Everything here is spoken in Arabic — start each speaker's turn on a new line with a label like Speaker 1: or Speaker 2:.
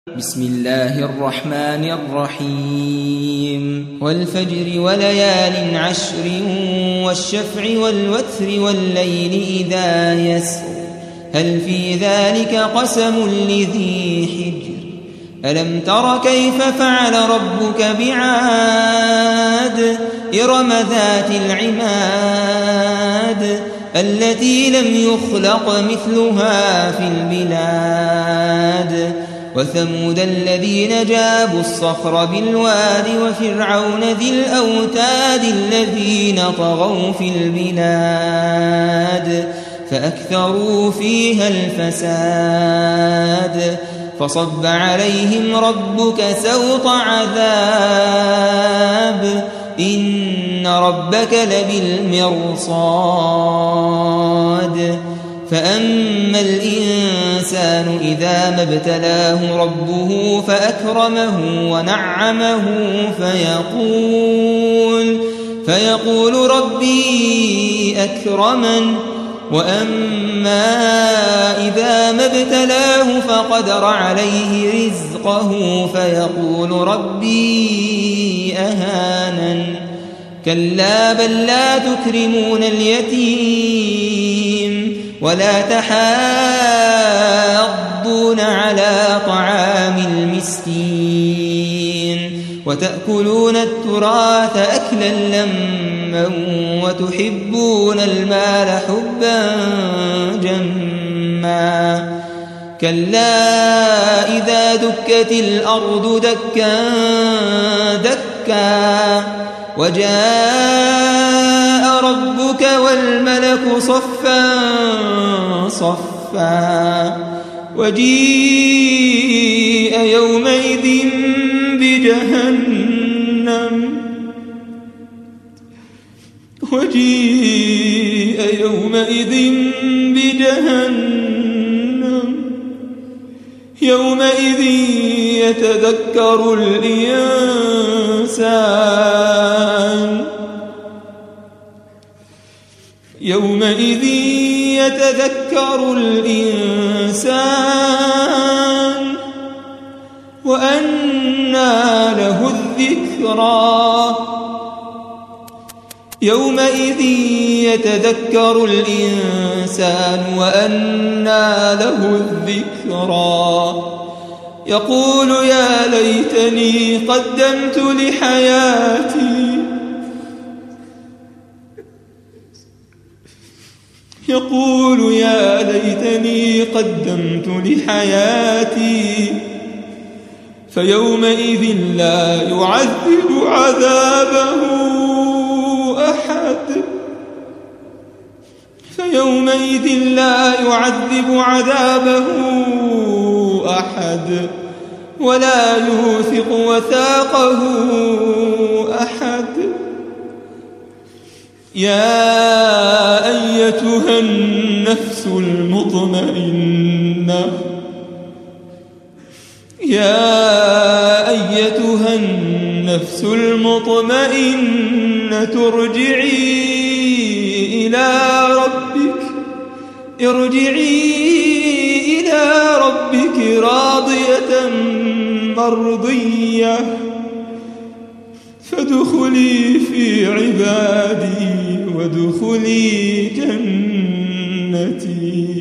Speaker 1: بسم الله الرحمن الرحيم والفجر وليال عشر والشفع والوتر والليل إذا يسر هل في ذلك قسم لذي حجر ألم تر كيف فعل ربك بعاد إرم ذات العماد التي لم يخلق مثلها في البلاد وثمود الذين جابوا الصخر بالواد وفرعون ذي الأوتاد الذين طغوا في البلاد فأكثروا فيها الفساد فصب عليهم ربك سوط عذاب إن ربك لبالمرصاد فأما الإنسان إذا ما ابتلاه ربه فأكرمه ونعمه فيقول ربي أكرمن وأما إذا ما ابتلاه فقدر عليه رزقه فيقول ربي أهانن كلا بل لا تكرمون اليتيم ولا تحاضون على طعام المسكين وتأكلون التراث أكلا لما وتحبون المال حبا جما كلا إذا دكت الأرض دكا دكا وجاء ربك والملك صفا صفا وجيء يومئذ بجهنم يومئذ يتذكر الإنسان وأنى له الذكرى يومئذ يتذكر الإنسان وأنى له الذكرى يقول يا ليتني قدمت لحياتي فيومئذ لا يعذب عذابه أحد ولا يوثق وثاقه أحد يا أيتها النفس المطمئنة ارجعي إلى ربك راضية مرضية فادخلي في عبادي وادخلي جنتي.